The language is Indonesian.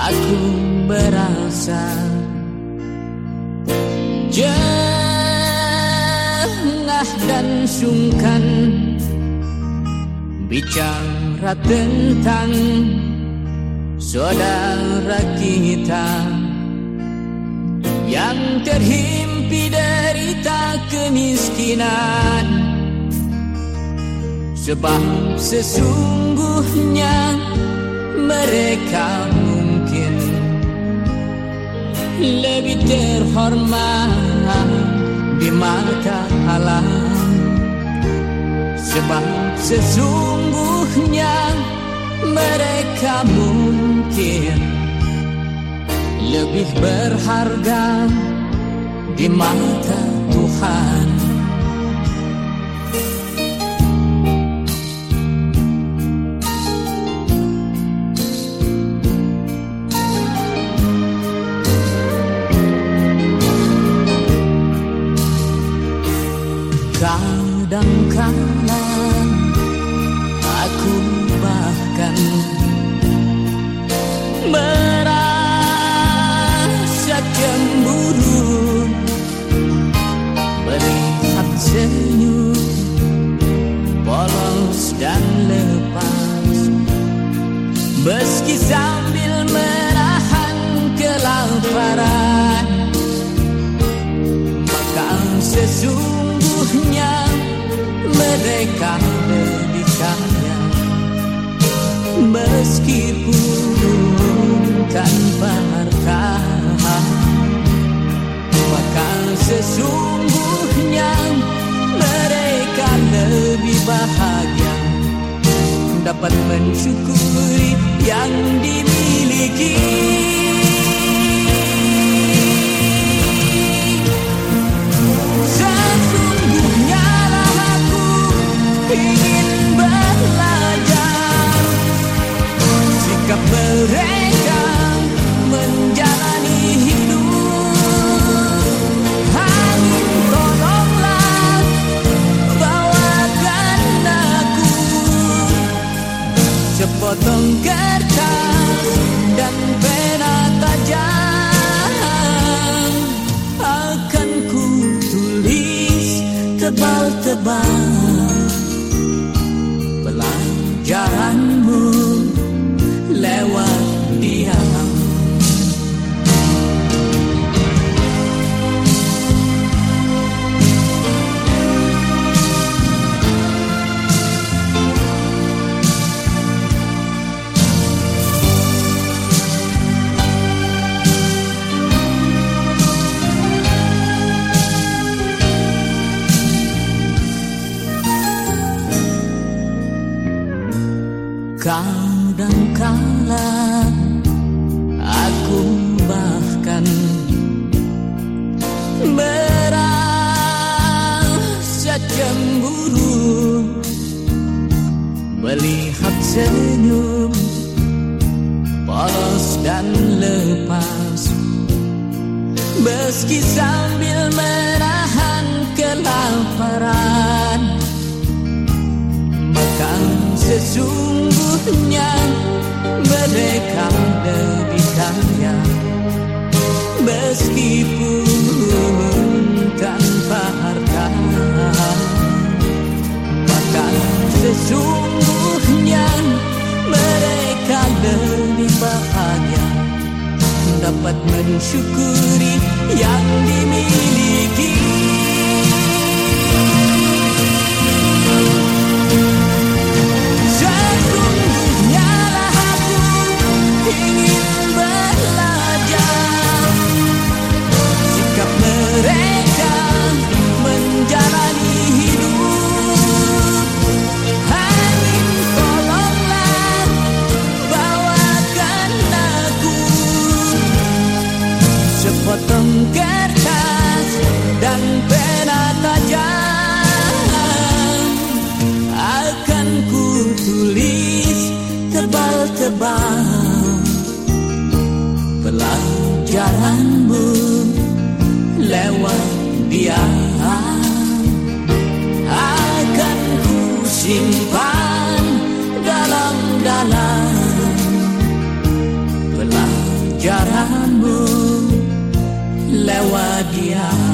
aku berasa jengah dan sungkan bicara tentang saudara kita yang terhimpi derita kemiskinan. Sebab sesungguhnya mereka mungkin lebih terhormat di mata Allah. Sebab sesungguhnya mereka mungkin lebih berharga di mata Tuhan. Kadangkala aku bahkan merasa cemburu melihat senyum polos dan lepas, meski sambil menahan kelaparan. Maka sesungguhnya mereka lebih kaya meskipun tanpa harta. Maka sesungguhnya mereka lebih bahagia dapat mensyukuri yang dimiliki. Ingin belajar sikap mereka menjalani hidup. Angin tolonglah bawakan aku sepotong kertas dan pena tajam. Akan ku tulis tebal-tebal pelajaranmu lewat diam. Kadangkala aku bahkan merasa cemburu melihat senyum polos dan lepas, meski sambil menahan kelaparan. Maka sesungguhnya mereka lebih kaya meskipun tanpa harta. Maka sesungguhnya mereka lebih bahagia dapat mensyukuri yang dimiliki. Ingin belajar sikap mereka menjalani hidup. Angin tolonglah bawakan aku sepotong kertas dan pena tajam. Akan ku tulis tebal-tebal pelajaranmu lewat diam. Akan ku simpan dalam-dalam pelajaranmu bahagia.